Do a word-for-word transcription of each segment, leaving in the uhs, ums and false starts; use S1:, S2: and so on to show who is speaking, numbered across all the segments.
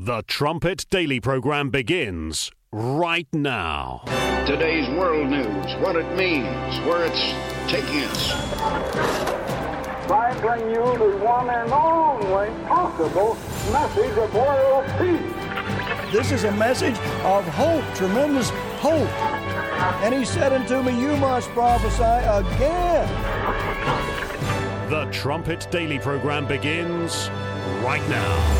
S1: The Trumpet Daily program begins right now.
S2: Today's world news, what it means, where it's taking us.
S3: I bring you the one and only possible message of world peace.
S4: This is a message of hope, tremendous hope. And he said unto me, you must prophesy again.
S1: The Trumpet Daily program begins right now.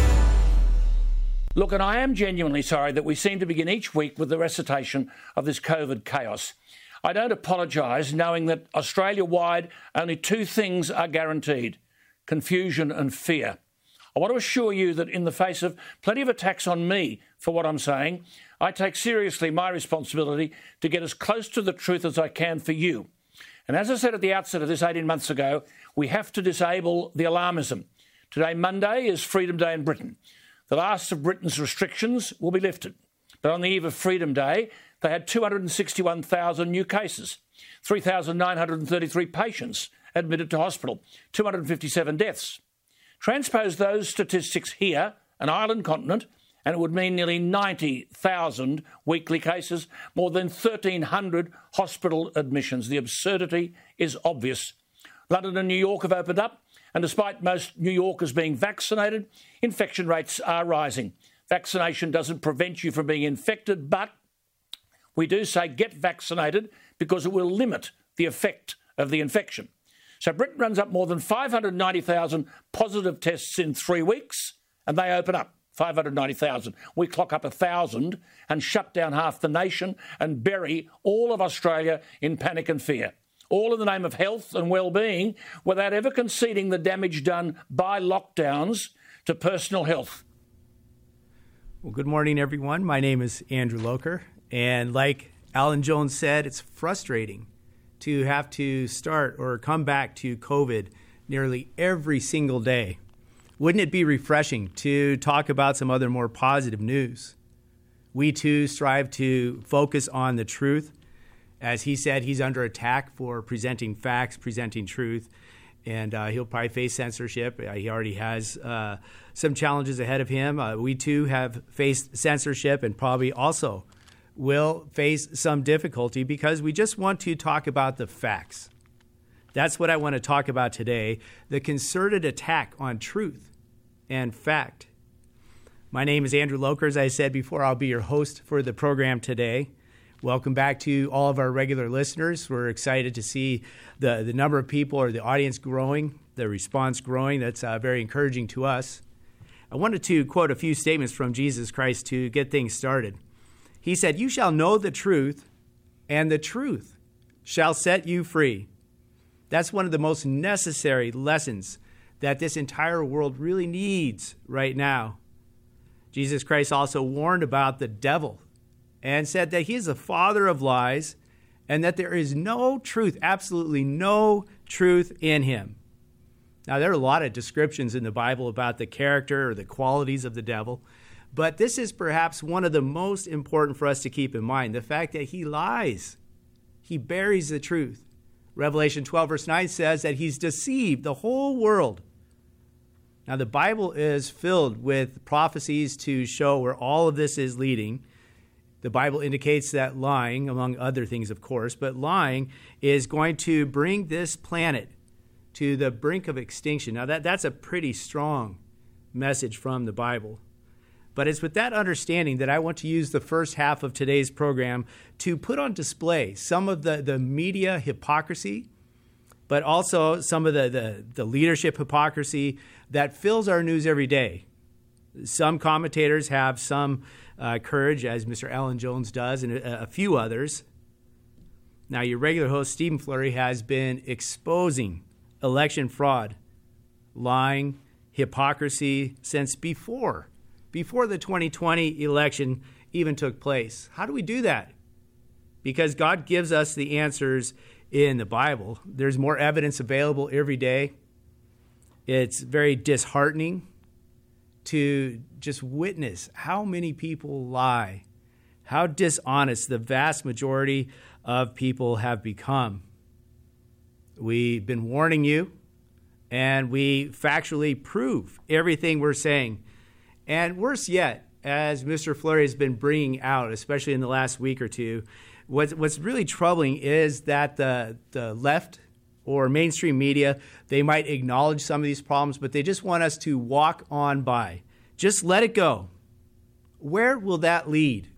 S5: Look, and I am genuinely sorry that we seem to begin each week with the recitation of this COVID chaos. I don't apologise, knowing that Australia-wide only two things are guaranteed: confusion and fear. I want to assure you that in the face of plenty of attacks on me for what I'm saying, I take seriously my responsibility to get as close to the truth as I can for you. And as I said at the outset of this eighteen months ago, we have to disable the alarmism. Today, Monday, is Freedom Day in Britain. The last of Britain's restrictions will be lifted. But on the eve of Freedom Day, they had two hundred sixty-one thousand new cases, three thousand nine hundred thirty-three patients admitted to hospital, two hundred fifty-seven deaths. Transpose those statistics here, an island continent, and it would mean nearly ninety thousand weekly cases, more than thirteen hundred hospital admissions. The absurdity is obvious. London and New York have opened up, and despite most New Yorkers being vaccinated, infection rates are rising. Vaccination doesn't prevent you from being infected, but we do say get vaccinated because it will limit the effect of the infection. So Britain runs up more than five hundred ninety thousand positive tests in three weeks, and they open up five hundred ninety thousand. We clock up one thousand and shut down half the nation and bury all of Australia in panic and fear, all in the name of health and well-being, without ever conceding the damage done by lockdowns to personal health.
S6: Well, good morning, everyone. My name is Andrew Loker, and like Alan Jones said, it's frustrating to have to start or come back to COVID nearly every single day. Wouldn't it be refreshing to talk about some other more positive news? We too strive to focus on the truth. As he said, he's under attack for presenting facts, presenting truth, and uh, he'll probably face censorship. Uh, he already has uh, some challenges ahead of him. Uh, we too have faced censorship and probably also will face some difficulty because we just want to talk about the facts. That's what I want to talk about today, the concerted attack on truth and fact. My name is Andrew Loker. As I said before, I'll be your host for the program today. Welcome back to all of our regular listeners. We're excited to see the, the number of people or the audience growing, the response growing. That's uh, very encouraging to us. I wanted to quote a few statements from Jesus Christ to get things started. He said, "You shall know the truth, and the truth shall set you free." That's one of the most necessary lessons that this entire world really needs right now. Jesus Christ also warned about the devil and said that he is the father of lies and that there is no truth, absolutely no truth in him. Now, there are a lot of descriptions in the Bible about the character or the qualities of the devil, but this is perhaps one of the most important for us to keep in mind, the fact that he lies. He buries the truth. Revelation twelve, verse nine says that he's deceived the whole world. Now, the Bible is filled with prophecies to show where all of this is leading. The Bible indicates that lying, among other things, of course, but lying is going to bring this planet to the brink of extinction. Now, that, that's a pretty strong message from the Bible. But it's with that understanding that I want to use the first half of today's program to put on display some of the, the media hypocrisy, but also some of the, the, the leadership hypocrisy that fills our news every day. Some commentators have some uh, courage, as Mister Alan Jones does, and a, a few others. Now, your regular host, Stephen Flurry, has been exposing election fraud, lying, hypocrisy since before, before the twenty twenty election even took place. How do we do that? Because God gives us the answers in the Bible. There's more evidence available every day. It's very disheartening to just witness how many people lie, how dishonest the vast majority of people have become. We've been warning you, and we factually prove everything we're saying. And worse yet, as Mister Fleury has been bringing out, especially in the last week or two, what's, what's really troubling is that the, the left or mainstream media, they might acknowledge some of these problems, but they just want us to walk on by. Just let it go. Where will that lead?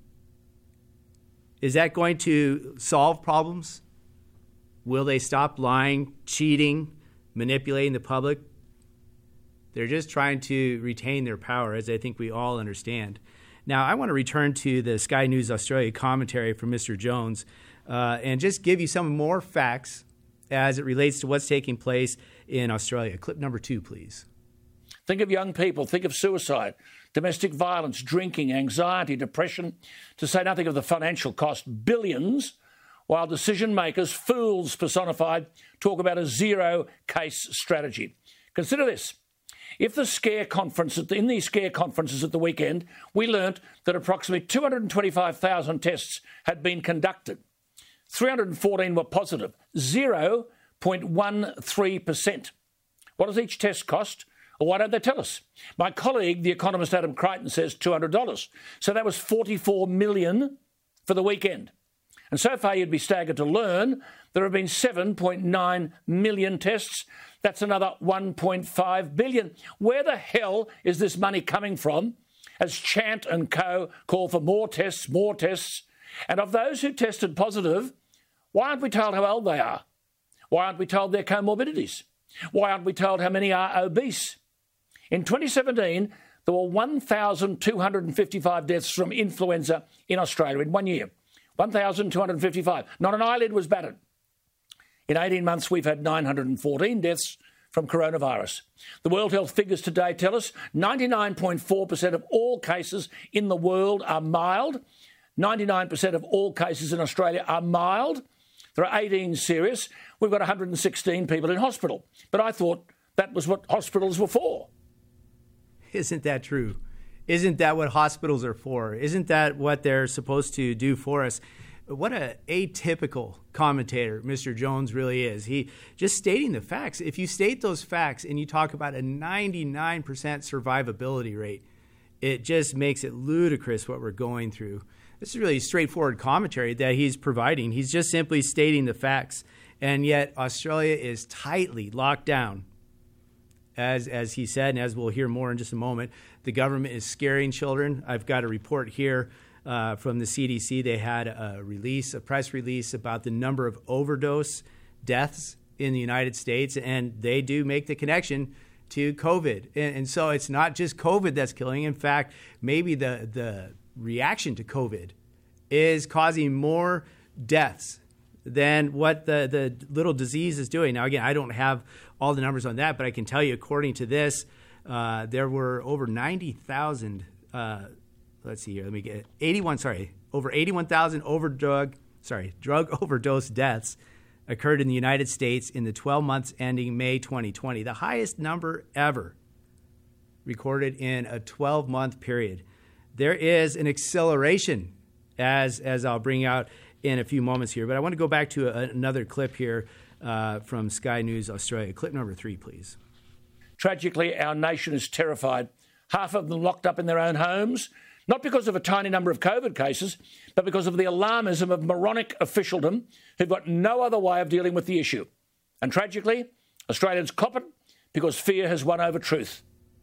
S6: Is that going to solve problems? Will they stop lying, cheating, manipulating the public? They're just trying to retain their power, as I think we all understand. Now, I want to return to the Sky News Australia commentary from Mister Jones uh, and just give you some more facts as it relates to what's taking place in Australia. Clip number two, please.
S5: Think of young people, think of suicide, domestic violence, drinking, anxiety, depression, to say nothing of the financial cost, billions, while decision makers, fools personified, talk about a zero-case strategy. Consider this. If the scare conference, in these scare conferences at the weekend, we learnt that approximately two hundred twenty-five thousand tests had been conducted. three hundred fourteen were positive, zero point one three percent. What does each test cost? Well, why don't they tell us? My colleague, the economist Adam Crichton, says two hundred dollars. So that was forty-four million dollars for the weekend. And so far, you'd be staggered to learn there have been seven point nine million tests. That's another one point five billion. Where the hell is this money coming from? As Chant and co call for more tests, more tests. And of those who tested positive, why aren't we told how old they are? Why aren't we told their comorbidities? Why aren't we told how many are obese? In twenty seventeen, there were one thousand two hundred fifty-five deaths from influenza in Australia in one year. one thousand two hundred fifty-five. Not an eyelid was batted. In eighteen months, we've had nine hundred fourteen deaths from coronavirus. The World Health figures today tell us ninety-nine point four percent of all cases in the world are mild. ninety-nine percent of all cases in Australia are mild. There are eighteen serious. We've got one hundred sixteen people in hospital. But I thought that was what hospitals were for.
S6: Isn't that true? Isn't that what hospitals are for? Isn't that what they're supposed to do for us? What a atypical commentator Mister Jones really is. He just stating the facts. If you state those facts and you talk about a ninety-nine percent survivability rate, it just makes it ludicrous what we're going through. This is really straightforward commentary that he's providing. He's just simply stating the facts. And yet Australia is tightly locked down. As, as he said, and as we'll hear more in just a moment, the government is scaring children. I've got a report here uh, from the C D C. They had a release, a press release about the number of overdose deaths in the United States, and they do make the connection to COVID. And, and so it's not just COVID that's killing. In fact, maybe the, the reaction to COVID is causing more deaths than what the, the little disease is doing. Now, again, I don't have all the numbers on that, but I can tell you, according to this, uh, there were over ninety thousand, uh, let's see here, let me get it, eighty-one, sorry, over eighty-one thousand over drug, sorry, drug overdose deaths occurred in the United States in the twelve months ending May twenty twenty, the highest number ever recorded in a twelve-month period. There is an acceleration, as as I'll bring out in a few moments here, but I want to go back to a, another clip here uh, from Sky News Australia. Clip number three, please.
S5: Tragically, our nation is terrified. Half of them locked up in their own homes, not because of a tiny number of COVID cases, but because of the alarmism of moronic officialdom who've got no other way of dealing with the issue. And tragically, Australians cop it because fear has won over truth.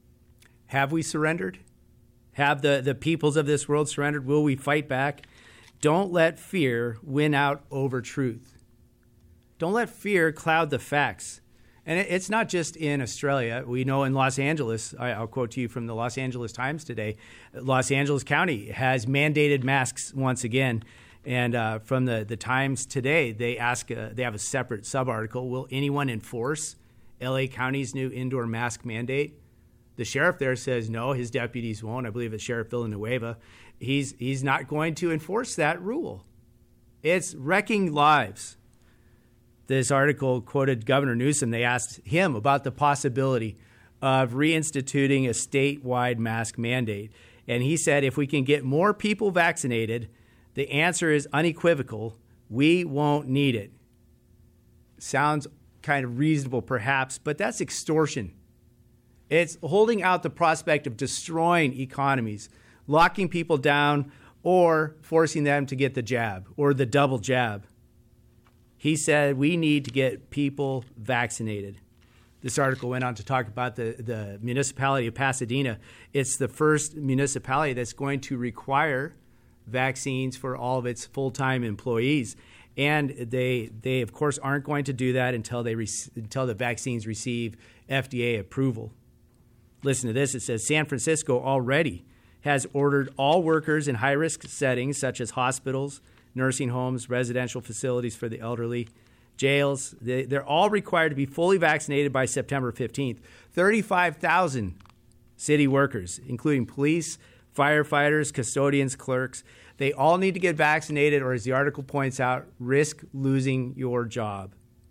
S6: Have we surrendered? Have the, the peoples of this world surrendered? Will we fight back? Don't let fear win out over truth. Don't let fear cloud the facts. And it, it's not just in Australia. We know in Los Angeles, I, I'll quote to you from the Los Angeles Times today, Los Angeles County has mandated masks once again. And uh, from the, the Times today, they ask, uh, they have a separate sub-article, will anyone enforce L A County's new indoor mask mandate? The sheriff there says no, his deputies won't. I believe it's Sheriff Villanueva. He's he's not going to enforce that rule. It's wrecking lives. This article quoted Governor Newsom. They asked him about the possibility of reinstituting a statewide mask mandate. And he said, if we can get more people vaccinated, the answer is unequivocal. We won't need it. Sounds kind of reasonable, perhaps, but that's extortion. It's holding out the prospect of destroying economies, locking people down, or forcing them to get the jab or the double jab. He said we need to get people vaccinated. This article went on to talk about the, the municipality of Pasadena. It's the first municipality that's going to require vaccines for all of its full-time employees. And they, they of course, aren't going to do that until they rec- until the vaccines receive F D A approval. Listen to this. It says San Francisco already has ordered all workers in high-risk settings such as hospitals, nursing homes, residential facilities for the elderly, jails. They, they're all required to be fully vaccinated by September fifteenth. thirty-five thousand city workers, including police, firefighters, custodians, clerks. They all need to get vaccinated, or as the article points out, risk losing your job.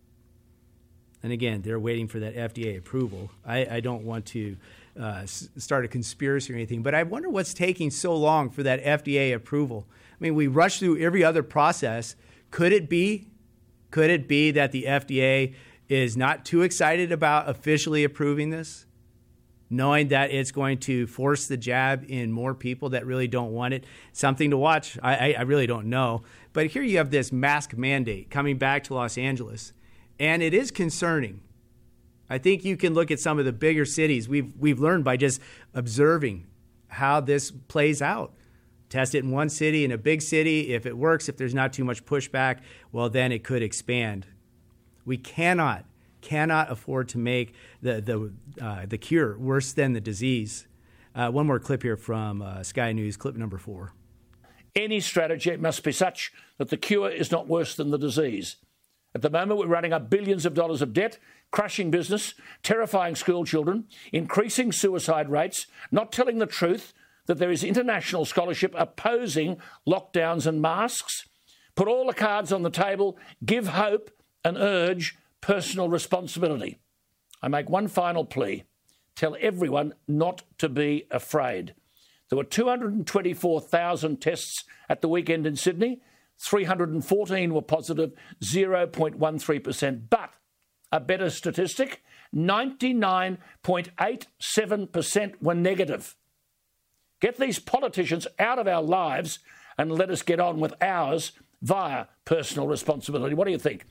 S6: And again, they're waiting for that F D A approval. I, I don't want to uh, s- start a conspiracy or anything, but I wonder what's taking so long for that F D A approval. I mean, we rush through every other process. Could it be, could it be that the F D A is not too excited about officially approving this, knowing that it's going to force the jab in more people that really don't want it? Something to watch. I, I, I really don't know. But here you have this mask mandate coming back to Los Angeles. And it is concerning. I think you can look at some of the bigger cities. We've we've learned by just observing how this plays out. Test it in one city, in a big city. If it works, if there's not too much pushback, well, then it could expand. We cannot, cannot afford to make the the uh, the cure worse than the disease. Uh, one more clip here from uh, Sky News, clip number four.
S5: Any strategy must be such that the cure is not worse than the disease. At the moment, we're running up billions of dollars of debt, crushing business, terrifying school children, increasing suicide rates, not telling the truth that there is international scholarship opposing lockdowns and masks. Put all the cards on the table, give hope and urge personal responsibility. I make one final plea. Tell everyone not to be afraid. There were two hundred twenty-four thousand tests at the weekend in Sydney. three hundred fourteen were positive, zero point one three percent. But a better statistic, ninety-nine point eight seven percent were negative. Get these politicians out of our lives and let us get on with ours via personal responsibility. What do you think?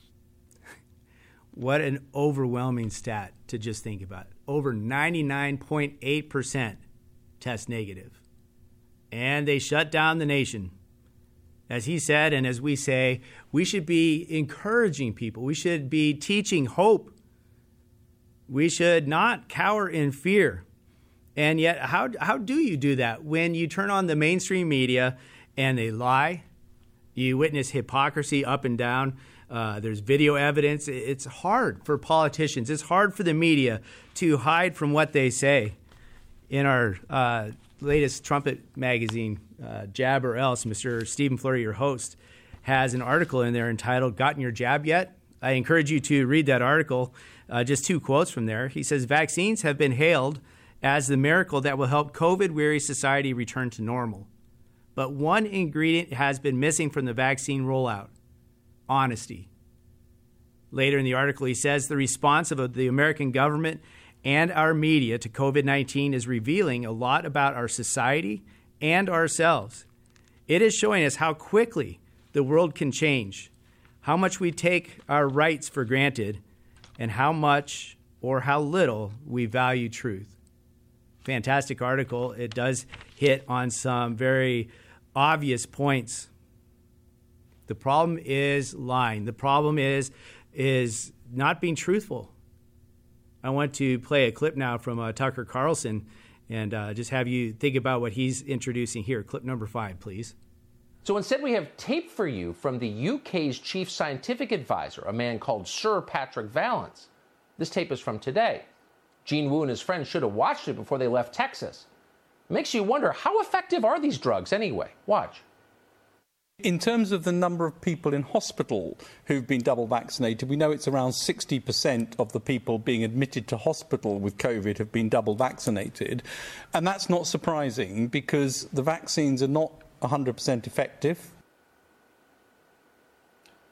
S6: What an overwhelming stat to just think about. Over ninety-nine point eight percent test negative. And they shut down the nation. As he said, and as we say, we should be encouraging people. We should be teaching hope. We should not cower in fear. And yet, how how do you do that? When you turn on the mainstream media and they lie, you witness hypocrisy up and down. Uh, there's video evidence. It's hard for politicians. It's hard for the media to hide from what they say. In our uh, latest Trumpet magazine, uh, Jab or Else, Mister Stephen Flurry, your host, has an article in there entitled, "Gotten Your Jab Yet?" I encourage you to read that article. Uh, just two quotes from there. He says, "Vaccines have been hailed as the miracle that will help COVID-weary society return to normal. But one ingredient has been missing from the vaccine rollout: honesty." Later in the article, he says, "The response of the American government and our media to COVID nineteen is revealing a lot about our society and ourselves. It is showing us how quickly the world can change, how much we take our rights for granted, and how much or how little we value truth." Fantastic article. It does hit on some very obvious points. The problem is lying. The problem is is not being truthful. I want to play a clip now from uh, Tucker Carlson and uh, just have you think about what he's introducing here. Clip number five, please.
S7: So instead, we have tape for you from the U K's chief scientific advisor, a man called Sir Patrick Vallance. This tape is from today. Gene Wu and his friends should have watched it before they left Texas. It makes you wonder, how effective are these drugs anyway? Watch.
S8: In terms of the number of people in hospital who've been double vaccinated, we know it's around sixty percent of the people being admitted to hospital with COVID have been double vaccinated. And that's not surprising because the vaccines are not one hundred percent effective.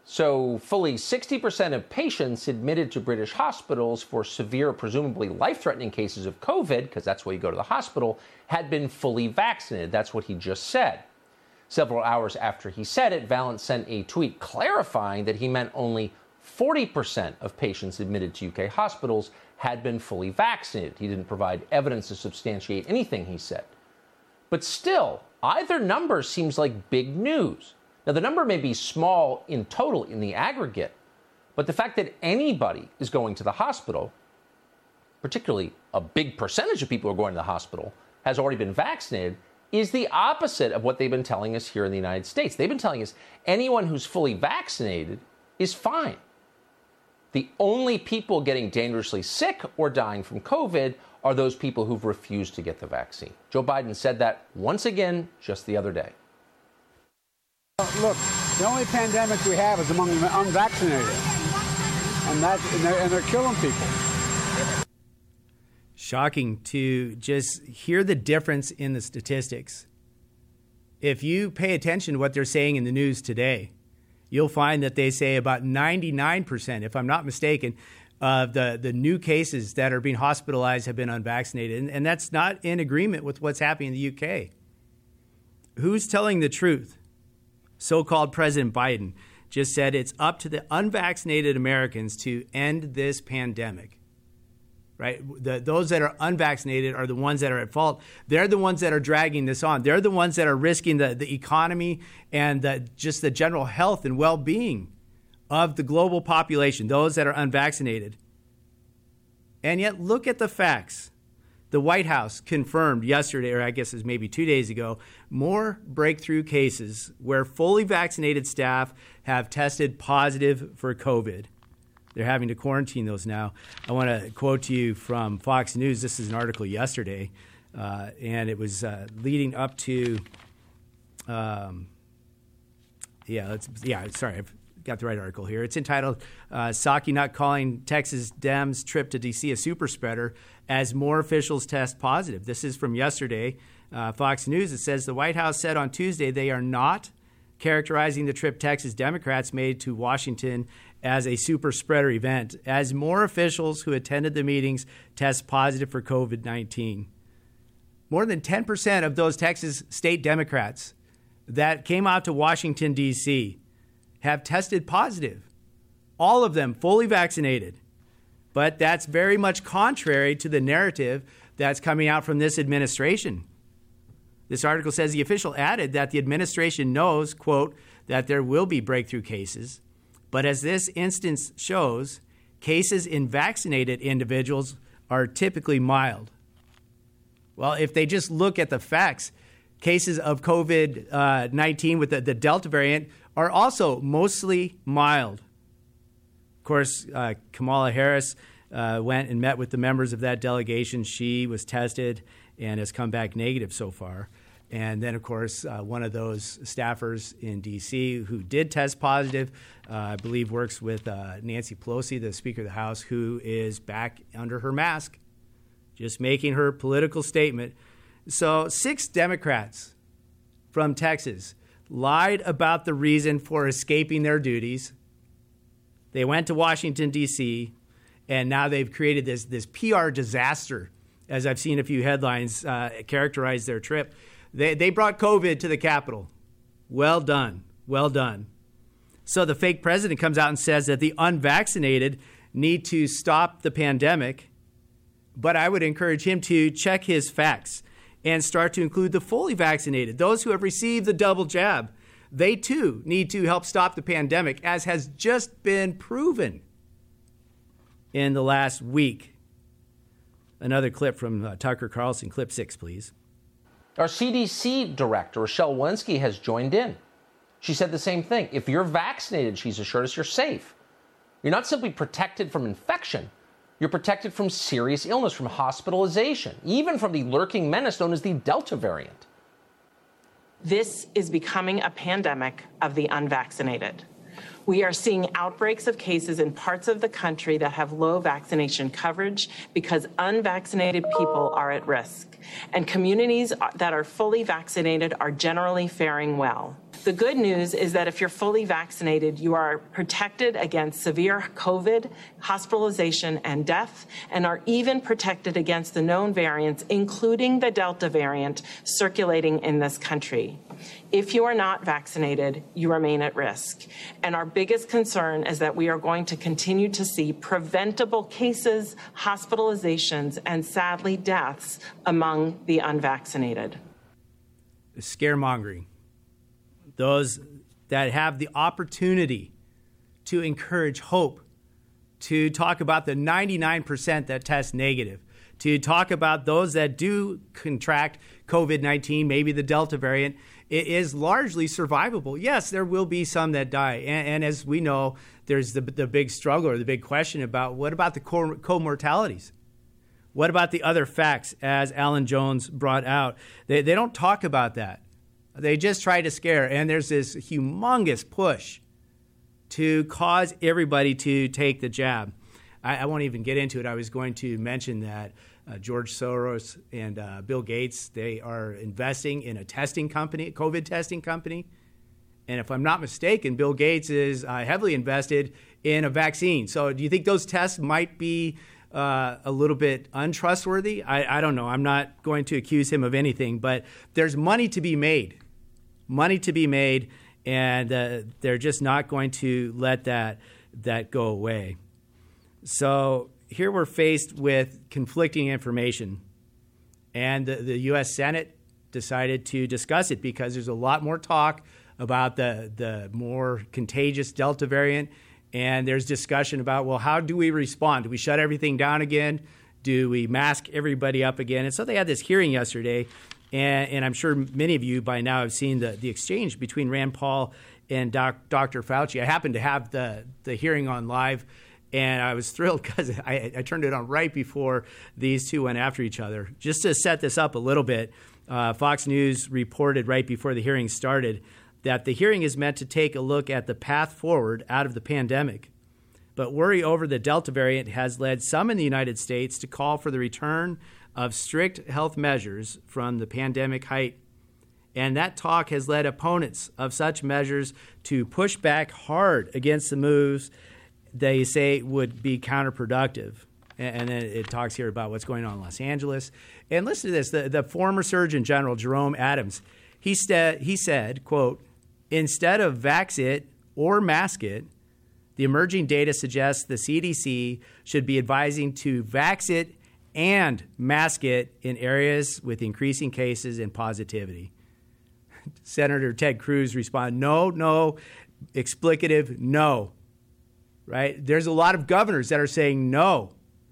S7: So fully sixty percent of patients admitted to British hospitals for severe, presumably life-threatening cases of COVID, because that's why you go to the hospital, had been fully vaccinated. That's what he just said. Several hours after he said it, Vallance sent a tweet clarifying that he meant only forty percent of patients admitted to U K hospitals had been fully vaccinated. He didn't provide evidence to substantiate anything he said. But still, either number seems like big news. Now, the number may be small in total in the aggregate, but the fact that anybody is going to the hospital, particularly a big percentage of people who are going to the hospital, has already been vaccinated, is the opposite of what they've been telling us here in the United States. They've been telling us anyone who's fully vaccinated is fine. The only people getting dangerously sick or dying from COVID are those people who've refused to get the vaccine. Joe Biden said that once again just the other day.
S3: Look, the only pandemic we have is among the unvaccinated, and that's and they're, and they're killing people.
S6: Shocking to just hear the difference in the statistics. If you pay attention to what they're saying in the news today, you'll find that they say about ninety-nine percent, if I'm not mistaken, of the, the new cases that are being hospitalized have been unvaccinated. And, and that's not in agreement with what's happening in the U K. Who's telling the truth? So-called President Biden just said it's up to the unvaccinated Americans to end this pandemic. Right? The, those that are unvaccinated are the ones that are at fault. They're the ones that are dragging this on. They're the ones that are risking the, the economy and the, just the general health and well-being of the global population, those that are unvaccinated. And yet, look at the facts. The White House confirmed yesterday, or I guess it's maybe two days ago, more breakthrough cases where fully vaccinated staff have tested positive for COVID. They're having to quarantine those now. I want to quote to you from Fox News. This is an article yesterday, uh, and it was uh, leading up to, um, yeah, let's, yeah, sorry, I've got the right article here. It's entitled, uh, Psaki Not Calling Texas Dems Trip to D C a Super Spreader as More Officials Test Positive. This is from yesterday, uh, Fox News. It says the White House said on Tuesday they are not characterizing the trip Texas Democrats made to Washington as a super spreader event, as more officials who attended the meetings test positive for COVID nineteen. More than ten percent of those Texas state Democrats that came out to Washington, D C have tested positive. All of them fully vaccinated. But that's very much contrary to the narrative that's coming out from this administration. This article says the official added that the administration knows, quote, that there will be breakthrough cases. But as this instance shows, cases in vaccinated individuals are typically mild. Well, if they just look at the facts, cases of COVID nineteen with the, the Delta variant are also mostly mild. Of course, uh, Kamala Harris uh, went and met with the members of that delegation. She was tested and has come back negative so far. And then, of course, uh, one of those staffers in D C who did test positive, uh, I believe works with uh, Nancy Pelosi, the Speaker of the House, who is back under her mask, just making her political statement. So six Democrats from Texas lied about the reason for escaping their duties. They went to Washington, D C, and now they've created this, this P R disaster, as I've seen a few headlines uh, characterize their trip. They, they brought COVID to the Capitol. Well done. Well done. So the fake president comes out and says that the unvaccinated need to stop the pandemic. But I would encourage him to check his facts and start to include the fully vaccinated, those who have received the double jab. They, too, need to help stop the pandemic, as has just been proven in the last week. Another clip from uh, Tucker Carlson, clip six, please.
S7: Our C D C director, Rochelle Walensky, has joined in. She said the same thing. If you're vaccinated, she's assured us, you're safe. You're not simply protected from infection. You're protected from serious illness, from hospitalization, even from the lurking menace known as the Delta variant.
S9: This is becoming a pandemic of the unvaccinated. We are seeing outbreaks of cases in parts of the country that have low vaccination coverage because unvaccinated people are at risk, and communities that are fully vaccinated are generally faring well. The good news is that if you're fully vaccinated, you are protected against severe COVID, hospitalization, and death, and are even protected against the known variants, including the Delta variant circulating in this country. If you are not vaccinated, you remain at risk. And our biggest concern is that we are going to continue to see preventable cases, hospitalizations, and sadly deaths among the unvaccinated.
S6: Scaremongering. Those that have the opportunity to encourage hope, to talk about the ninety-nine percent that test negative, to talk about those that do contract COVID nineteen, maybe the Delta variant, it is largely survivable. Yes, there will be some that die. And, and as we know, there's the, the big struggle or the big question about what about the comortalities? What about the other facts, as Alan Jones brought out? They, they don't talk about that. They just try to scare. And there's this humongous push to cause everybody to take the jab. I, I won't even get into it. I was going to mention that uh, George Soros and uh, Bill Gates, they are investing in a testing company, a COVID testing company. And if I'm not mistaken, Bill Gates is uh, heavily invested in a vaccine. So do you think those tests might be uh, a little bit untrustworthy? I, I don't know. I'm not going to accuse him of anything. But there's money to be made, money to be made, and uh, they're just not going to let that that go away. So here we're faced with conflicting information, and the, the U S Senate decided to discuss it because there's a lot more talk about the, the more contagious Delta variant, and there's discussion about, well, how do we respond? Do we shut everything down again? Do we mask everybody up again? And so they had this hearing yesterday, and, and I'm sure many of you by now have seen the, the exchange between Rand Paul and doc, Doctor Fauci. I happened to have the, the hearing on live, and I was thrilled because I, I turned it on right before these two went after each other. Just to set this up a little bit, uh, Fox News reported right before the hearing started that the hearing is meant to take a look at the path forward out of the pandemic. But worry over the Delta variant has led some in the United States to call for the return of strict health measures from the pandemic height. And that talk has led opponents of such measures to push back hard against the moves they say would be counterproductive. And then it talks here about what's going on in Los Angeles. And listen to this. The, the former Surgeon General, Jerome Adams, he, st- he said, quote, "Instead of vax it or mask it, the emerging data suggests the C D C should be advising to vax it and mask it in areas with increasing cases and positivity." Senator Ted Cruz responded, no, no, explicative, no. Right? There's a lot of governors that are saying no.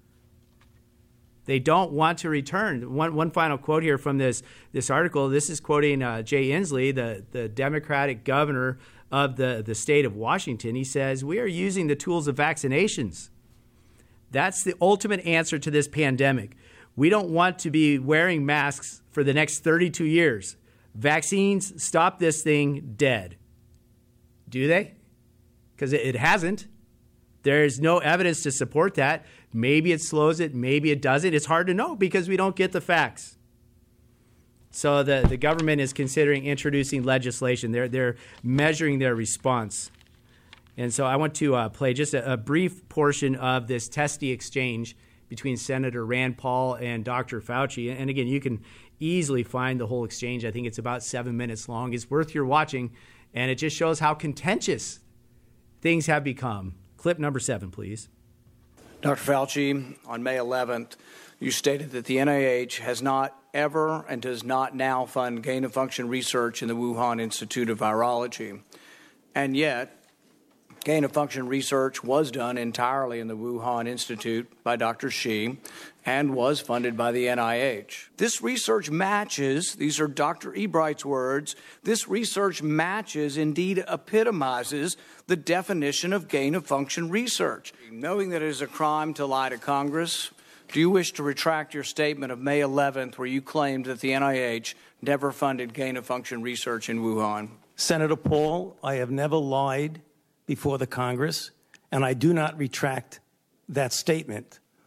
S6: They don't want to return. One, one final quote here from this, this article. This is quoting uh, Jay Inslee, the, the Democratic governor of the, the state of Washington. He says, "We are using the tools of vaccinations. That's the ultimate answer to this pandemic. We don't want to be wearing masks for the next thirty-two years. Vaccines stop this thing dead." Do they? Because it, it hasn't. There's no evidence to support that. Maybe it slows it, maybe it doesn't. It's hard to know because we don't get the facts. So the, the government is considering introducing legislation. They're, they're measuring their response. And so I want to uh, play just a, a brief portion of this testy exchange between Senator Rand Paul and Doctor Fauci. And again, you can easily find the whole exchange. I think it's about seven minutes long. It's worth your watching, and it just shows how contentious things have become. Clip number seven, please.
S10: Doctor Fauci, on May eleventh, you stated that the N I H has not ever and does not now fund gain-of-function research in the Wuhan Institute of Virology. And yet, gain-of-function research was done entirely in the Wuhan Institute by Doctor Shi and was funded by the N I H. This research matches, these are Doctor Ebright's words, this research matches, indeed epitomizes, the definition of gain-of-function research. Knowing that it is a crime to lie to Congress, do you wish to retract your statement of May eleventh where you claimed that the N I H never funded gain-of-function research in Wuhan?
S11: Senator Paul, I have never lied before the Congress, and I do not retract that statement.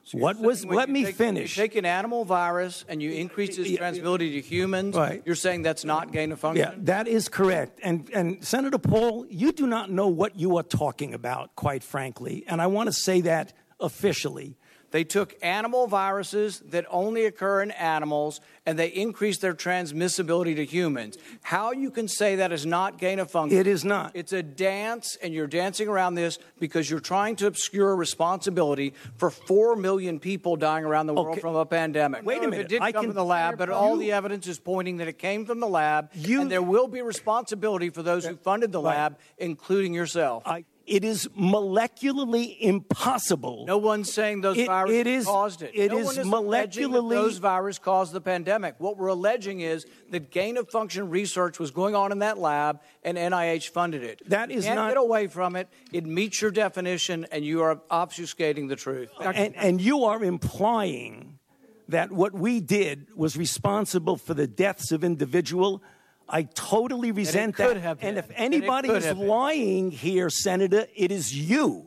S10: So
S11: what was? Let me
S10: take,
S11: finish.
S10: You take an animal virus and you increase its transmissibility to humans.
S11: Right.
S10: You're saying that's not gain of function?
S11: Yeah, that is correct. And and Senator Paul, you do not know what you are talking about, quite frankly. And I want to say that officially.
S10: They took animal viruses that only occur in animals, and they increased their transmissibility to humans. How you can say that is not gain of function?
S11: It is not.
S10: It's a dance, and you're dancing around this because you're trying to obscure responsibility for four million people dying around the world
S11: Okay.
S10: from a pandemic.
S11: Wait a minute.
S10: It did
S11: I
S10: come
S11: can-
S10: from the lab, but
S11: you-
S10: all the evidence is pointing that it came from the lab,
S11: You-
S10: and there will be responsibility for those who funded the
S11: Right.
S10: lab, including yourself.
S11: I, it is molecularly impossible.
S10: No one's saying those
S11: It-
S10: viruses
S11: it is-
S10: caused it.
S11: it
S10: no
S11: is
S10: one is alleging that
S11: molecularly-
S10: those viruses caused the pandemic. What we're alleging is that gain-of-function research was going on in that lab, and N I H funded it.
S11: That
S10: you
S11: is
S10: can't
S11: not-
S10: get away from it. It meets your definition, and you are obfuscating the truth.
S11: And, and you are implying that what we did was responsible for the deaths of individual. I totally resent
S10: could
S11: that.
S10: have
S11: and
S10: been.
S11: if
S10: And it
S11: anybody
S10: could
S11: is
S10: have been.
S11: lying here, Senator, it is you.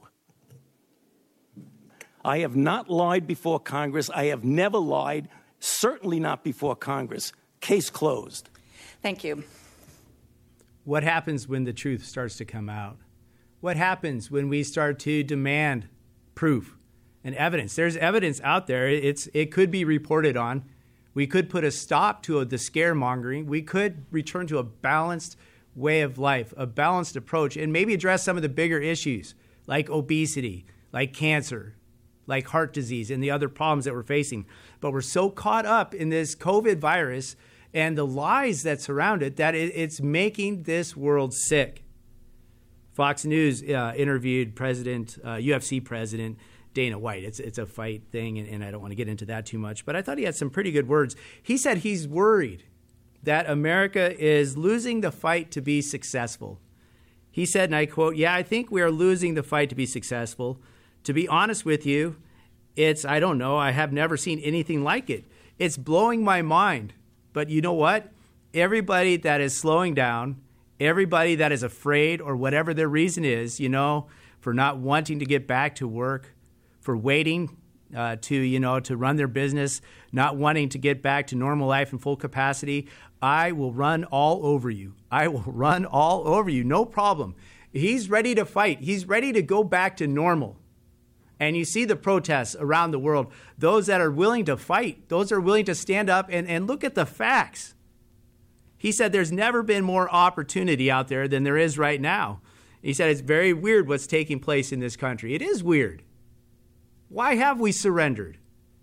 S11: I have not lied before Congress. I have never lied, certainly not before Congress. Case closed.
S12: Thank you.
S6: What happens when the truth starts to come out? What happens when we start to demand proof and evidence? There's evidence out there. It's, it could be reported on. We could put a stop to the scaremongering. We could return to a balanced way of life, a balanced approach, and maybe address some of the bigger issues like obesity, like cancer, like heart disease, and the other problems that we're facing. But we're so caught up in this COVID virus and the lies that surround it that it, it's making this world sick. Fox News uh, interviewed President, uh, U F C President Dana White. It's it's a fight thing, and, and I don't want to get into that too much, but I thought he had some pretty good words. He said he's worried that America is losing the fight to be successful. He said, and I quote, "Yeah, I think we are losing the fight to be successful. To be honest with you, it's, I don't know, I have never seen anything like it. It's blowing my mind. But you know what? Everybody that is slowing down, everybody that is afraid or whatever their reason is, you know, for not wanting to get back to work, for waiting uh, to, you know, to run their business, not wanting to get back to normal life in full capacity, I will run all over you. I will run all over you. No problem. He's ready to fight. He's ready to go back to normal. And you see the protests around the world, those that are willing to fight, those that are willing to stand up and, and look at the facts. He said there's never been more opportunity out there than there is right now. He said it's very weird what's taking place in this country. It is weird. Why have we surrendered?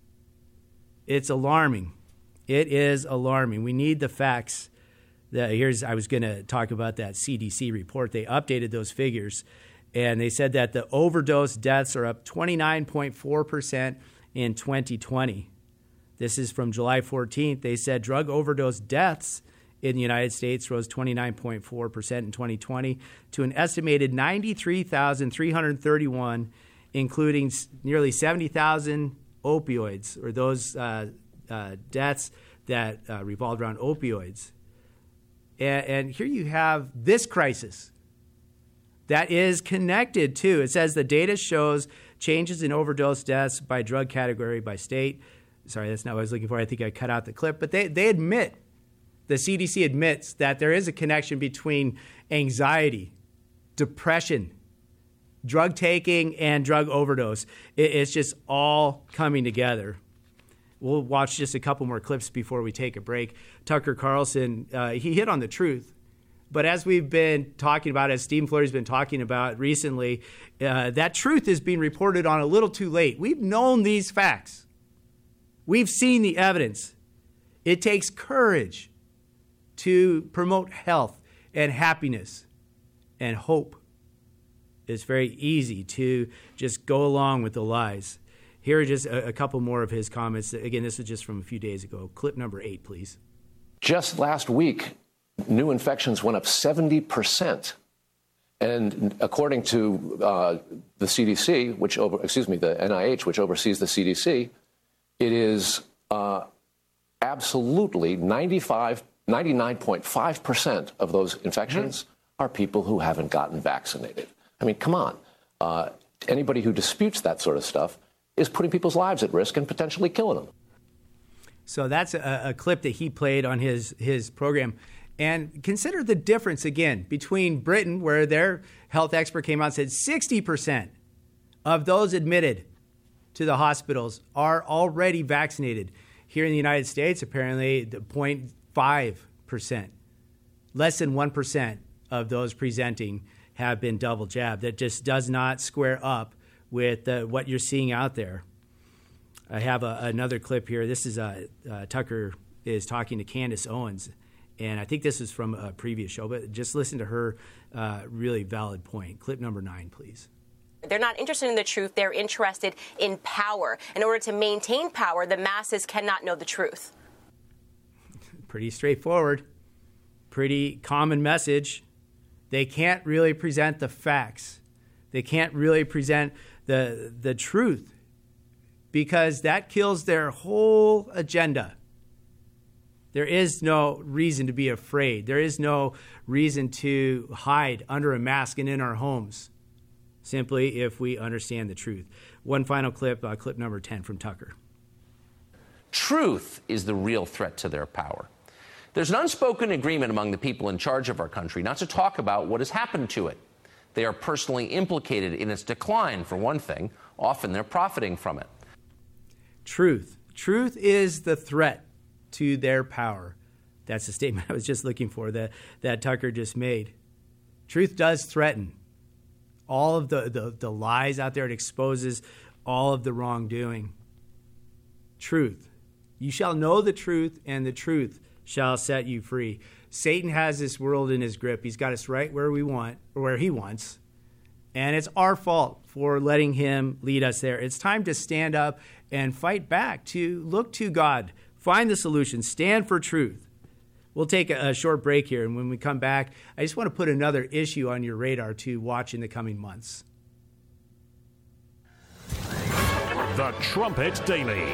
S6: It's alarming. It is alarming. We need the facts. The, here's I was going to talk about that C D C report. They updated those figures. And they said that the overdose deaths are up twenty-nine point four percent in twenty twenty. This is from July fourteenth. They said drug overdose deaths in the United States rose twenty-nine point four percent in twenty twenty to an estimated ninety-three thousand three hundred thirty-one, including nearly seventy thousand opioids, or those uh, uh, deaths that uh, revolved around opioids. And, and here you have this crisis that is connected to, it says the data shows changes in overdose deaths by drug category, by state. Sorry, that's not what I was looking for. I think I cut out the clip. But they, they admit, the C D C admits that there is a connection between anxiety, depression, drug taking, and drug overdose. It, it's just all coming together. We'll watch just a couple more clips before we take a break. Tucker Carlson, uh, he hit on the truth. But as we've been talking about, as Stephen Flurry's been talking about recently, uh, that truth is being reported on a little too late. We've known these facts. We've seen the evidence. It takes courage to promote health and happiness and hope. It's very easy to just go along with the lies. Here are just a, a couple more of his comments. Again, this is just from a few days ago. Clip number eight, please.
S13: Just last week, new infections went up seventy percent. And according to uh, the C D C, which over, excuse me, the N I H, which oversees the C D C, it is uh, absolutely ninety-five, ninety-nine point five percent of those infections mm-hmm. are people who haven't gotten vaccinated. I mean, come on. Uh, anybody who disputes that sort of stuff is putting people's lives at risk and potentially killing them.
S6: So that's a, a clip that he played on his, his program. And consider the difference, again, between Britain, where their health expert came out and said sixty percent of those admitted to the hospitals are already vaccinated. Here in the United States, apparently, the zero point five percent, less than one percent of those presenting have been double jabbed. That just does not square up with uh, what you're seeing out there. I have a, another clip here. This is uh, uh, Tucker is talking to Candace Owens, and I think this is from a previous show, but just listen to her uh, really valid point. Clip number nine, please.
S12: They're not interested in the truth. They're interested in power. In order to maintain power, the masses cannot know the truth.
S6: Pretty straightforward. Pretty common message. They can't really present the facts. They can't really present the the truth, because that kills their whole agenda. There is no reason to be afraid. There is no reason to hide under a mask and in our homes, simply if we understand the truth. One final clip, uh, clip number ten from Tucker.
S7: Truth is the real threat to their power. There's an unspoken agreement among the people in charge of our country not to talk about what has happened to it. They are personally implicated in its decline, for one thing. Often they're profiting from it.
S6: Truth. Truth is the threat to their power. That's the statement I was just looking for that, that Tucker just made. Truth does threaten all of the, the, the lies out there. It exposes all of the wrongdoing. Truth. You shall know the truth, and the truth shall set you free. Satan has this world in his grip. He's got us right where we want, or where he wants. And it's our fault for letting him lead us there. It's time to stand up and fight back, to look to God, find the solution, stand for truth. We'll take a, a short break here, and when we come back, I just want to put another issue on your radar to watch in the coming months.
S1: The Trumpet Daily.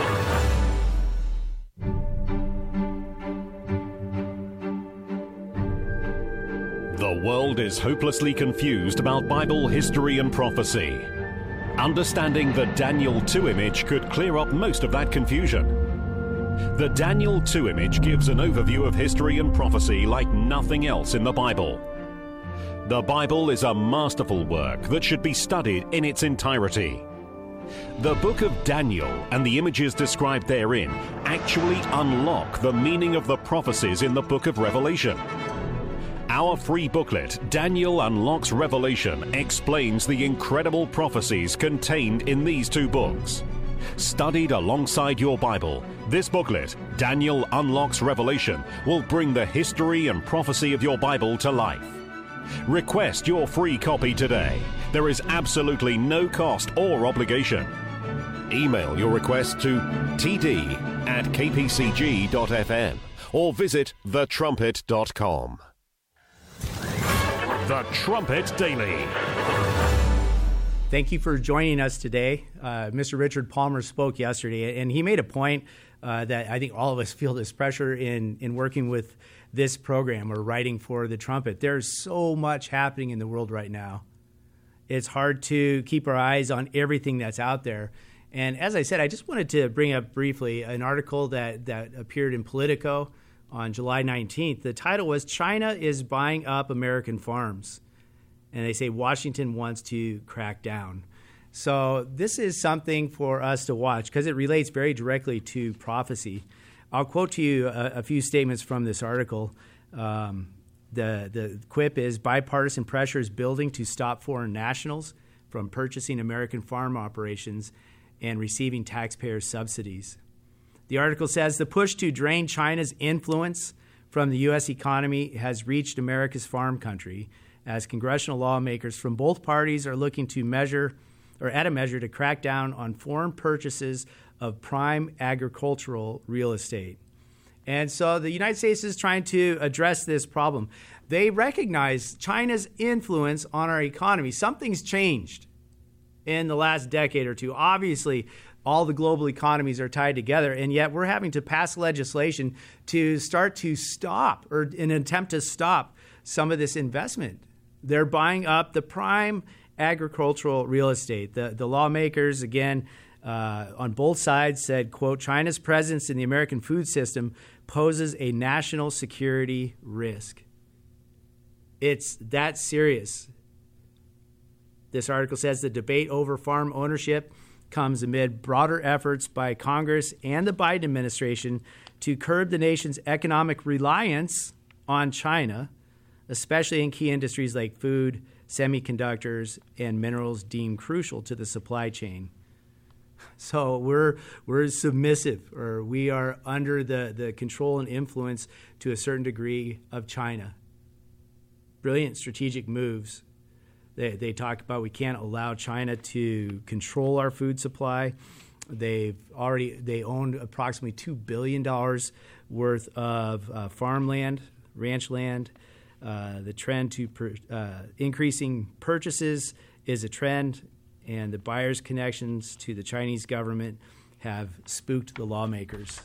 S1: The world is hopelessly confused about Bible history and prophecy. Understanding the Daniel two image could clear up most of that confusion. The Daniel two image gives an overview of history and prophecy like nothing else in the Bible. The Bible is a masterful work that should be studied in its entirety. The book of Daniel and the images described therein actually unlock the meaning of the prophecies in the book of Revelation. Our free booklet, Daniel Unlocks Revelation, explains the incredible prophecies contained in these two books. Studied alongside your Bible, this booklet, Daniel Unlocks Revelation, will bring the history and prophecy of your Bible to life. Request your free copy today. There is absolutely no cost or obligation. Email your request to t d at k p c g dot f m or visit the trumpet dot com. The Trumpet Daily.
S6: Thank you for joining us today. Uh, Mister Richard Palmer spoke yesterday, and he made a point uh, that I think all of us feel this pressure in, in working with this program or writing for the Trumpet. There's so much happening in the world right now. It's hard to keep our eyes on everything that's out there. And as I said, I just wanted to bring up briefly an article that, that appeared in Politico on July nineteenth. The title was "China is Buying Up American Farms." And they say Washington wants to crack down. So this is something for us to watch because it relates very directly to prophecy. I'll quote to you a, a few statements from this article. Um, the, the quip is, bipartisan pressure is building to stop foreign nationals from purchasing American farm operations and receiving taxpayer subsidies. The article says the push to drain China's influence from the U S economy has reached America's farm country, as congressional lawmakers from both parties are looking to measure, or at a measure, to crack down on foreign purchases of prime agricultural real estate. And so the United States is trying to address this problem. They recognize China's influence on our economy. Something's changed in the last decade or two. Obviously, all the global economies are tied together, and yet we're having to pass legislation to start to stop, or in an attempt to stop, some of this investment. They're buying up the prime agricultural real estate. The, the lawmakers, again, uh, on both sides said, quote, China's presence in the American food system poses a national security risk. It's that serious. This article says the debate over farm ownership comes amid broader efforts by Congress and the Biden administration to curb the nation's economic reliance on China, especially in key industries like food, semiconductors, and minerals deemed crucial to the supply chain. So we're we're submissive, or we are under the, the control and influence to a certain degree of China. Brilliant strategic moves. They, they talk about we can't allow China to control our food supply. They've already they owned approximately two billion dollars worth of uh, farmland, ranch land. Uh, the trend to per, uh, increasing purchases is a trend, and the buyers' connections to the Chinese government have spooked the lawmakers.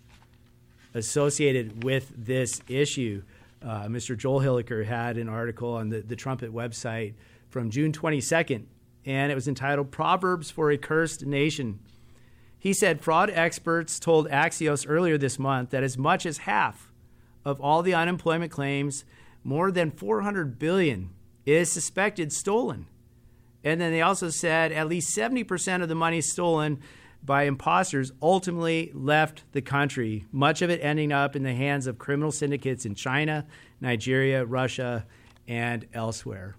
S6: Associated with this issue, uh, Mister Joel Hilliker had an article on the, the Trumpet website from June twenty-second, and it was entitled Proverbs for a Cursed Nation. He said fraud experts told Axios earlier this month that as much as half of all the unemployment claims, more than four hundred billion dollars, is suspected stolen. And then they also said at least seventy percent of the money stolen by imposters ultimately left the country, much of it ending up in the hands of criminal syndicates in China, Nigeria, Russia, and elsewhere.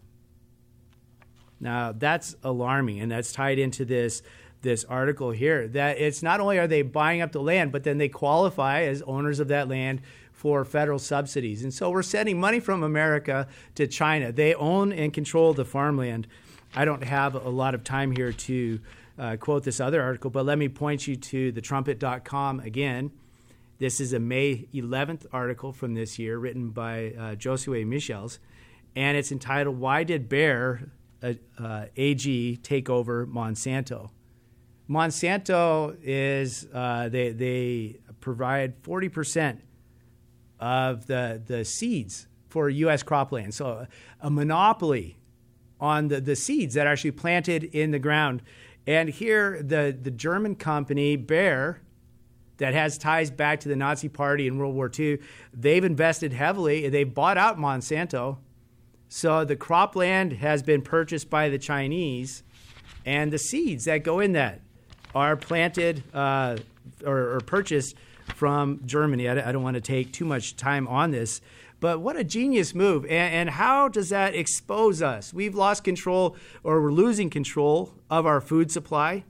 S6: Now, that's alarming, and that's tied into this, this article here, that it's not only are they buying up the land, but then they qualify as owners of that land for federal subsidies. And so we're sending money from America to China. They own and control the farmland. I don't have a lot of time here to uh, quote this other article, but let me point you to the trumpet dot com again. This is a May eleventh article from this year written by uh, Josue Michels, and it's entitled, Why Did Bayer uh, uh, A G Take Over Monsanto? Monsanto is, uh, they, they provide forty percent of the, the seeds for U S cropland. So a, a monopoly on the, the seeds that are actually planted in the ground. And here, the, the German company, Bayer, that has ties back to the Nazi Party in World War Two, they've invested heavily. They bought out Monsanto. So the cropland has been purchased by the Chinese, and the seeds that go in that are planted uh, or, or purchased from Germany. I, I don't want to take too much time on this, but what a genius move. And, and how does that expose us? We've lost control, or we're losing control of our food supply.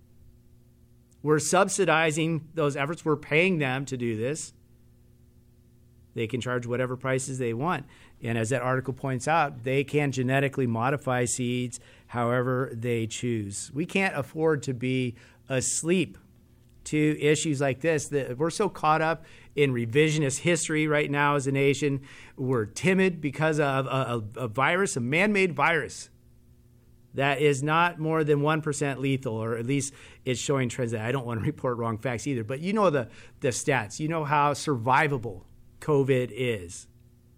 S6: We're subsidizing those efforts. We're paying them to do this. They can charge whatever prices they want. And as that article points out, they can genetically modify seeds however they choose. We can't afford to be asleep to issues like this. That we're so caught up in revisionist history right now as a nation. We're timid because of a, a, a virus, a man-made virus that is not more than one percent lethal, or at least it's showing trends that I don't want to report wrong facts either. But you know the, the stats. You know how survivable COVID is.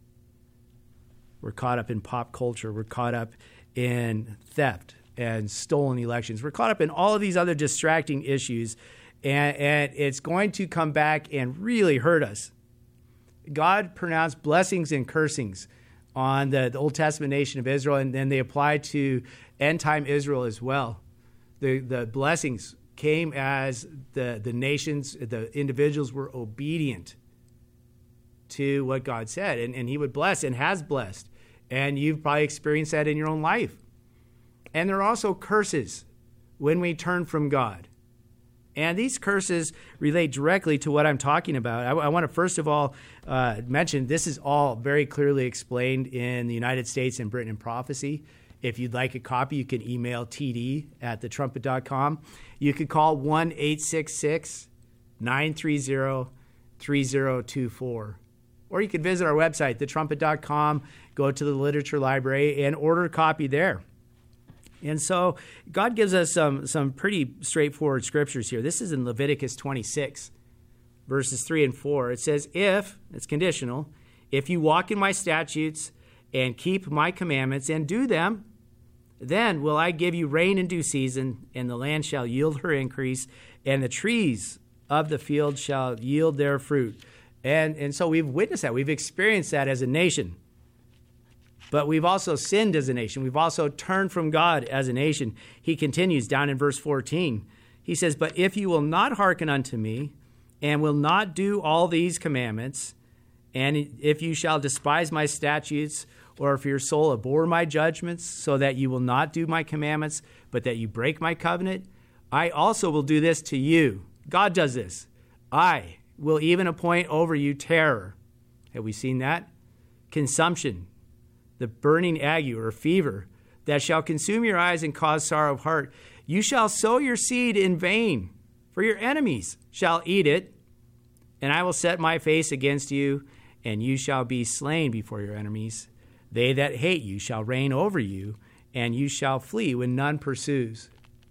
S6: We're caught up in pop culture. We're caught up in theft and stolen elections. We're caught up in all of these other distracting issues, and, and it's going to come back and really hurt us. God pronounced blessings and cursings on the, the Old Testament nation of Israel, and then they apply to end-time Israel as well. The, the blessings came as the, the nations, the individuals were obedient to what God said, and, and he would bless and has blessed. And you've probably experienced that in your own life. And there are also curses when we turn from God. And these curses relate directly to what I'm talking about. I, I want to first of all uh, mention this is all very clearly explained in the United States and Britain in Prophecy. If you'd like a copy, you can email T D at the trumpet dot com. You could call one eight six six, nine three zero, three zero two four. Or you can visit our website, the trumpet dot com, go to the literature library, and order a copy there. And so God gives us some, some pretty straightforward scriptures here. This is in Leviticus twenty-six, verses three and four. It says, if, it's conditional, if you walk in my statutes and keep my commandments and do them, Then will I give you rain in due season, and the land shall yield her increase, and the trees of the field shall yield their fruit. And, and so we've witnessed that. We've experienced that as a nation. But we've also sinned as a nation. We've also turned from God as a nation. He continues down in verse fourteen. He says, but if you will not hearken unto me, and will not do all these commandments, and if you shall despise my statutes, or if your soul abhor my judgments, so that you will not do my commandments, but that you break my covenant, I also will do this to you. God does this. I will even appoint over you terror. Have we seen that? Consumption, the burning ague or fever, that shall consume your eyes and cause sorrow of heart. You shall sow your seed in vain, for your enemies shall eat it, and I will set my face against you, and you shall be slain before your enemies. They that hate you shall reign over you, and you shall flee when none pursues.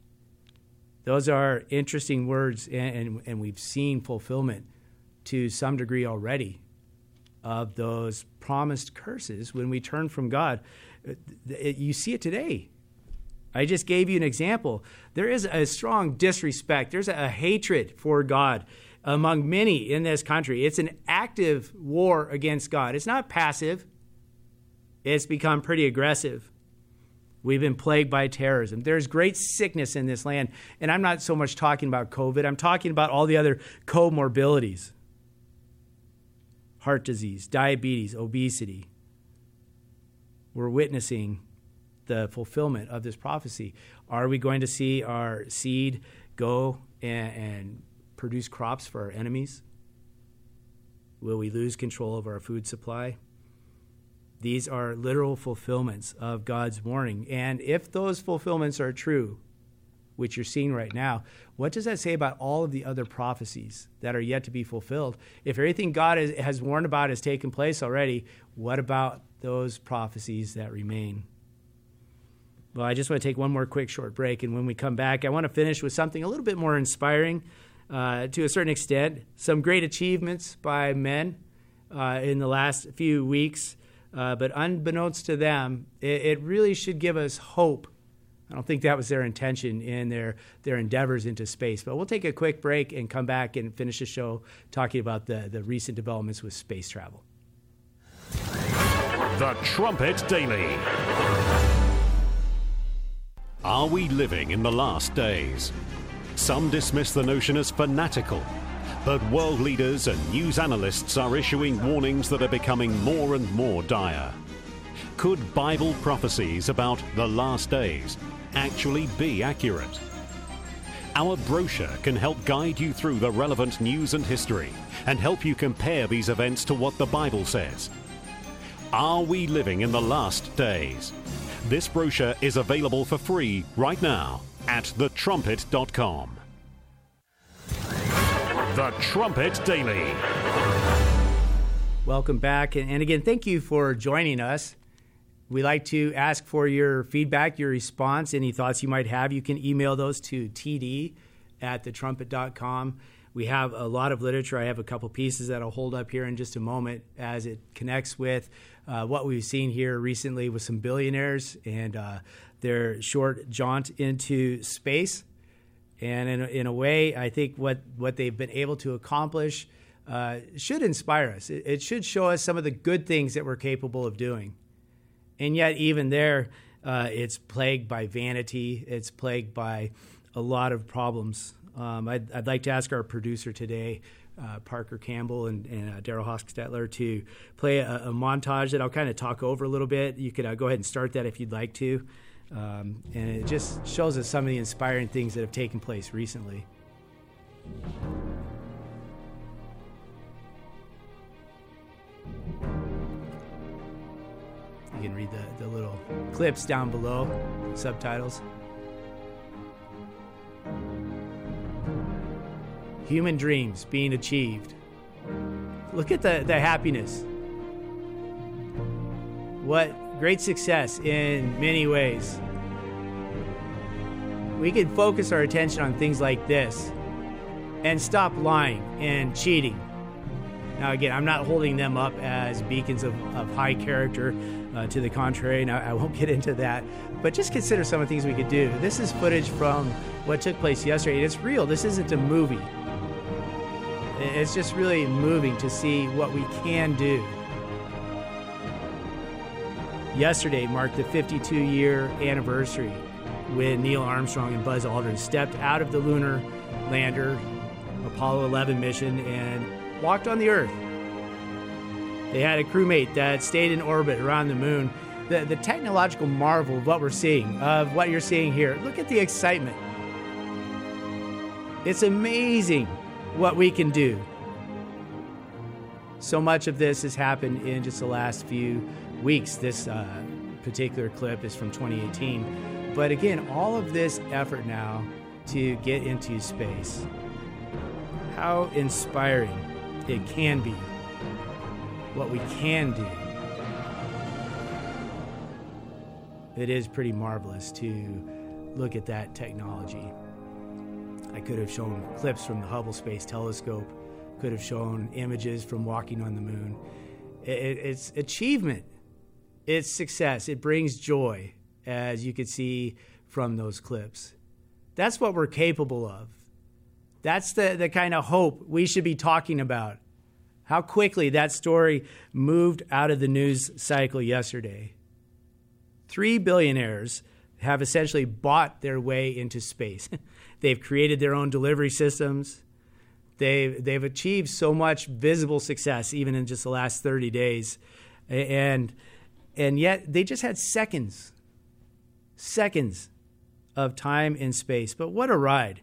S6: Those are interesting words, and, and, and we've seen fulfillment to some degree already of those promised curses when we turn from God. You see it today. I just gave you an example. There is a strong disrespect. There's a hatred for God among many in this country. It's an active war against God. It's not passive. It's become pretty aggressive. We've been plagued by terrorism. There's great sickness in this land. And I'm not so much talking about COVID. I'm talking about all the other comorbidities. Heart disease, diabetes, obesity. We're witnessing the fulfillment of this prophecy. Are we going to see our seed go and, and produce crops for our enemies? Will we lose control of our food supply? These are literal fulfillments of God's warning. And if those fulfillments are true, which you're seeing right now, what does that say about all of the other prophecies that are yet to be fulfilled? If everything God has, has warned about has taken place already, what about those prophecies that remain? Well, I just want to take one more quick short break, and when we come back, I want to finish with something a little bit more inspiring uh, to a certain extent. Some great achievements by men uh, in the last few weeks, uh, but unbeknownst to them, it, it really should give us hope. I don't think that was their intention in their, their endeavors into space, but we'll take a quick break and come back and finish the show talking about the, the recent developments with space travel.
S1: The Trumpet Daily. Are we living in the last days? Some dismiss the notion as fanatical, but world leaders and news analysts are issuing warnings that are becoming more and more dire. Could Bible prophecies about the last days actually be accurate? Our brochure can help guide you through the relevant news and history and help you compare these events to what the Bible says. Are we living in the last days? This brochure is available for free right now at the trumpet dot com. The Trumpet Daily.
S6: Welcome back. And again, thank you for joining us. We like to ask for your feedback, your response, any thoughts you might have. You can email those to t d at the trumpet dot com. We have a lot of literature. I have a couple pieces that I'll hold up here in just a moment as it connects with uh, what we've seen here recently with some billionaires and uh, their short jaunt into space. And in a, in a way, I think what, what they've been able to accomplish uh, should inspire us. It, it should show us some of the good things that we're capable of doing. And yet even there, uh, it's plagued by vanity. It's plagued by a lot of problems. Um, I'd, I'd like to ask our producer today, uh, Parker Campbell and, and uh, Daryl Hochstetler, to play a, a montage that I'll kind of talk over a little bit. You could uh, go ahead and start that if you'd like to. Um, and it just shows us some of the inspiring things that have taken place recently. You can read the, the little clips down below, subtitles. Human dreams being achieved. Look at the, the happiness. What great success in many ways. We can focus our attention on things like this and stop lying and cheating Now, again, I'm not holding them up as beacons of, of high character. Uh, to the contrary, and I, I won't get into that. But just consider some of the things we could do. This is footage from what took place yesterday. It's real. This isn't a movie. It's just really moving to see what we can do. Yesterday marked the fifty-two-year anniversary when Neil Armstrong and Buzz Aldrin stepped out of the lunar lander, Apollo eleven mission, and walked on the Earth. They had a crewmate that stayed in orbit around the moon. The, the technological marvel of what we're seeing, of what you're seeing here. Look at the excitement. It's amazing what we can do. So much of this has happened in just the last few weeks. This uh, particular clip is from twenty eighteen. But again, all of this effort now to get into space. How inspiring it can be. What we can do. It is pretty marvelous to look at that technology. I could have shown clips from the Hubble Space Telescope, could have shown images from walking on the moon. It, it's achievement. It's success. It brings joy, as you could see from those clips. That's what we're capable of. That's the, the kind of hope we should be talking about. How quickly that story moved out of the news cycle yesterday. Three billionaires have essentially bought their way into space. They've created their own delivery systems. They've, they've achieved so much visible success, even in just the last thirty days. And, and yet they just had seconds, seconds of time in space. But what a ride.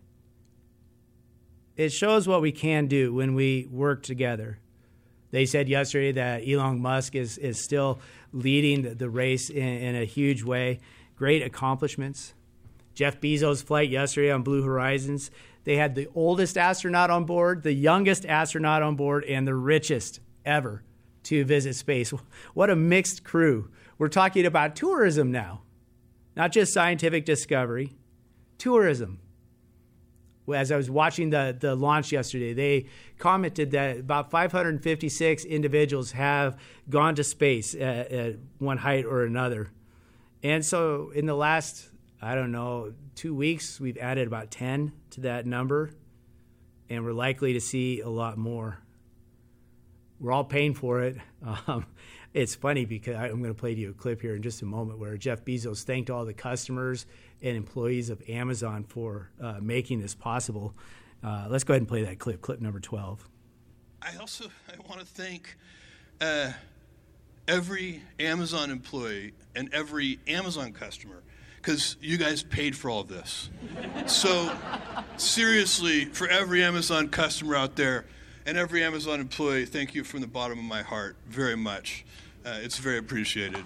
S6: It shows what we can do when we work together. They said yesterday that Elon Musk is, is still leading the, the race in, in a huge way. Great accomplishments. Jeff Bezos' flight yesterday on Blue Horizons, they had the oldest astronaut on board, the youngest astronaut on board, and the richest ever to visit space. What a mixed crew. We're talking about tourism now, not just scientific discovery, tourism. As I was watching the, the launch yesterday, they commented that about five hundred fifty-six individuals have gone to space at, at one height or another. And so in the last, I don't know, two weeks, we've added about ten to that number, and we're likely to see a lot more. We're all paying for it. Um, it's funny because I'm going to play to you a clip here in just a moment where Jeff Bezos thanked all the customers and employees of Amazon for uh, making this possible. Uh, let's go ahead and play that clip, clip number twelve.
S14: I also I want to thank uh, every Amazon employee and every Amazon customer, because you guys paid for all of this. So seriously, for every Amazon customer out there and every Amazon employee, thank you from the bottom of my heart very much. Uh, it's very appreciated.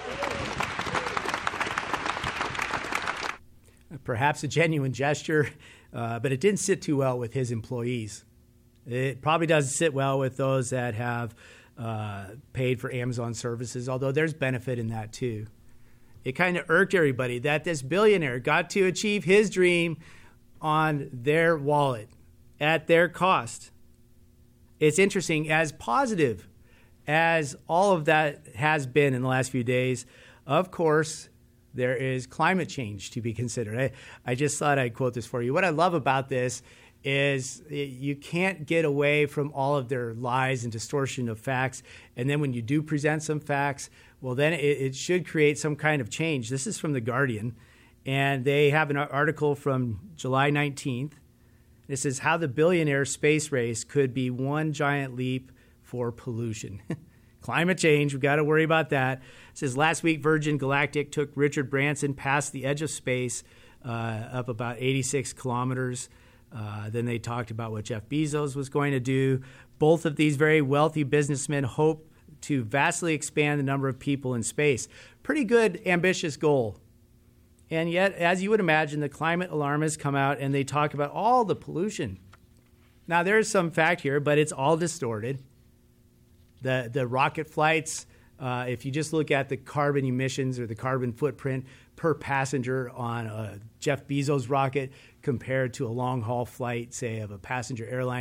S6: Perhaps a genuine gesture, uh, but it didn't sit too well with his employees. It probably doesn't sit well with those that have uh, paid for Amazon services, although there's benefit in that too. It kind of irked everybody that this billionaire got to achieve his dream on their wallet, at their cost. It's interesting, as positive as all of that has been in the last few days, of course, there is climate change to be considered. I, I just thought I'd quote this for you. What I love about this is you can't get away from all of their lies and distortion of facts. And then when you do present some facts, well, then it, it should create some kind of change. This is from The Guardian, and they have an article from July nineteenth. This is how the billionaire space race could be one giant leap for pollution. Climate change, we've got to worry about that. It says last week Virgin Galactic took Richard Branson past the edge of space, uh, up about eighty-six kilometers. Uh, then they talked about what Jeff Bezos was going to do. Both of these very wealthy businessmen hope to vastly expand the number of people in space. Pretty good, ambitious goal. And yet, as you would imagine, the climate alarmists come out and they talk about all the pollution. Now, there's some fact here, but it's all distorted. The the rocket flights, uh, if you just look at the carbon emissions or the carbon footprint per passenger on a Jeff Bezos rocket compared to a long-haul flight, say, of a passenger airline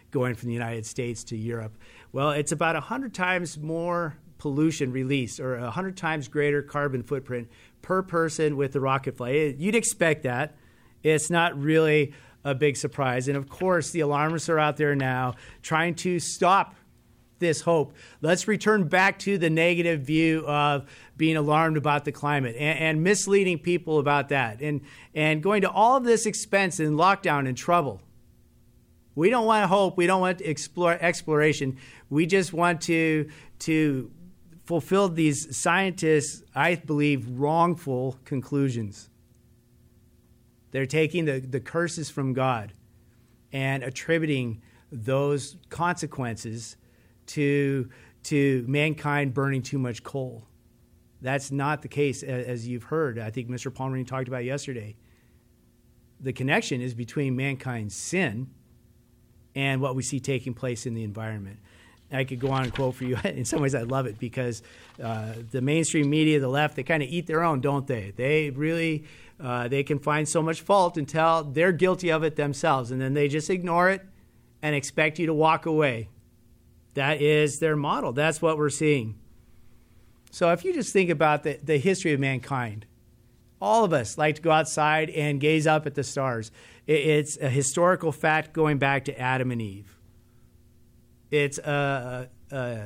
S6: going from the United States to Europe. Well, it's about one hundred times more pollution released, or one hundred times greater carbon footprint per person with the rocket flight. You'd expect that. It's not really a big surprise. And of course, the alarmists are out there now trying to stop this hope. Let's return back to the negative view of being alarmed about the climate and, and misleading people about that, and, and going to all of this expense and lockdown and trouble. We don't want hope. We don't want explore, exploration. We just want to, to fulfill these scientists, I believe, wrongful conclusions. They're taking the, the curses from God and attributing those consequences to, to mankind burning too much coal. That's not the case, as you've heard. I think Mister Palmerini talked about yesterday. The connection is between mankind's sin and what we see taking place in the environment. I could go on and quote for you. In some ways, I love it because uh, the mainstream media, the left, they kind of eat their own, don't they? They really, uh, they can find so much fault until they're guilty of it themselves, and then they just ignore it and expect you to walk away. That is their model. That's what we're seeing. So if you just think about the, the history of mankind, all of us like to go outside and gaze up at the stars. It, it's a historical fact going back to Adam and Eve. It's a, a,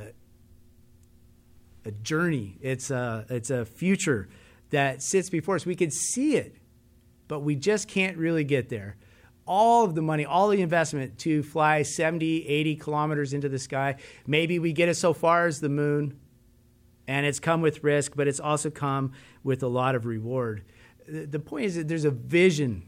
S6: a journey. It's a, it's a future that sits before us. We can see it, but we just can't really get there. All of the money, all the investment to fly seventy, eighty kilometers into the sky. Maybe we get it so far as the moon, and it's come with risk, but it's also come with a lot of reward. The point is that there's a vision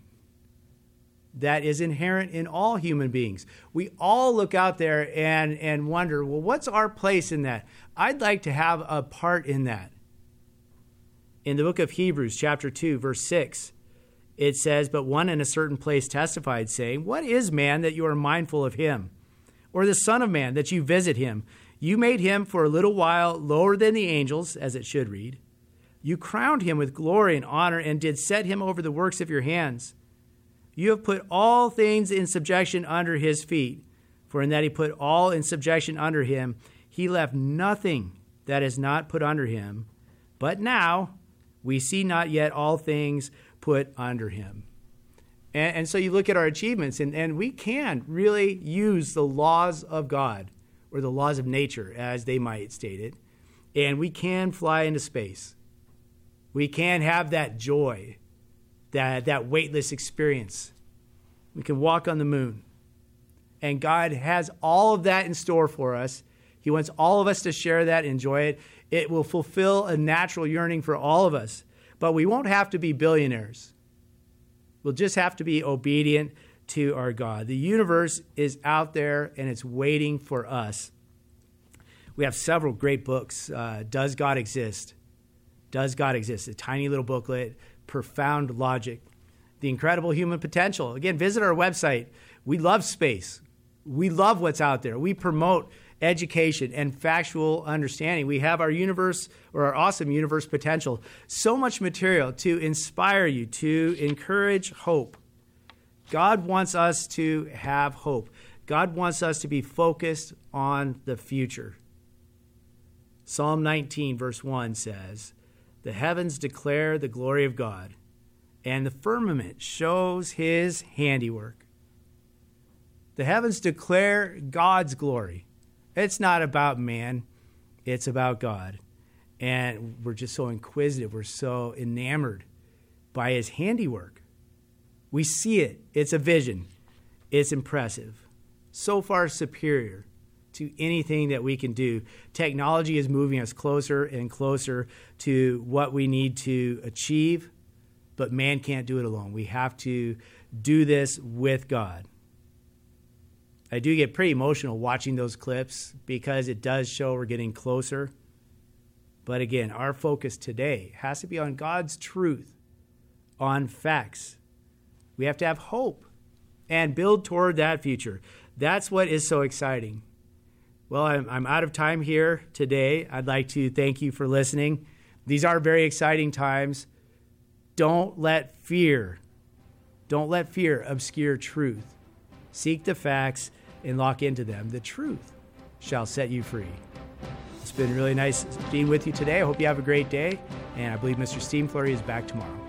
S6: that is inherent in all human beings. We all look out there and, and wonder, well, what's our place in that? I'd like to have a part in that. In the book of Hebrews, chapter two, verse six, it says, "But one in a certain place testified, saying, What is man that you are mindful of him? Or the son of man that you visit him? You made him for a little while lower than the angels," as it should read. "You crowned him with glory and honor and did set him over the works of your hands. You have put all things in subjection under his feet. For in that he put all in subjection under him, he left nothing that is not put under him. But now we see not yet all things put under him." And, and so you look at our achievements, and, and we can really use the laws of God, or the laws of nature, as they might state it, and we can fly into space. We can have that joy, that, that weightless experience. We can walk on the moon. And God has all of that in store for us. He wants all of us to share that, enjoy it. It will fulfill a natural yearning for all of us. But we won't have to be billionaires. We'll just have to be obedient to our God. The universe is out there, and it's waiting for us. We have several great books. Uh, Does God Exist? Does God Exist? A tiny little booklet, profound logic, the incredible human potential. Again, visit our website. We love space. We love what's out there. We promote education and factual understanding. We have our universe, or our awesome universe potential. So much material to inspire you, to encourage hope. God wants us to have hope. God wants us to be focused on the future. Psalm nineteen, verse one says, "The heavens declare the glory of God, and the firmament shows his handiwork." The heavens declare God's glory. It's not about man. It's about God. And we're just so inquisitive. We're so enamored by his handiwork. We see it. It's a vision. It's impressive. So far superior to anything that we can do. Technology is moving us closer and closer to what we need to achieve, but man can't do it alone. We have to do this with God. I do get pretty emotional watching those clips because it does show we're getting closer. But again, our focus today has to be on God's truth, on facts. We have to have hope and build toward that future. That's what is so exciting. Well, I'm, I'm out of time here today. I'd like to thank you for listening. These are very exciting times. Don't let fear, don't let fear obscure truth. Seek the facts and lock into them, the truth shall set you free. It's been really nice being with you today. I hope you have a great day, and I believe Mister Steam Flurry is back tomorrow.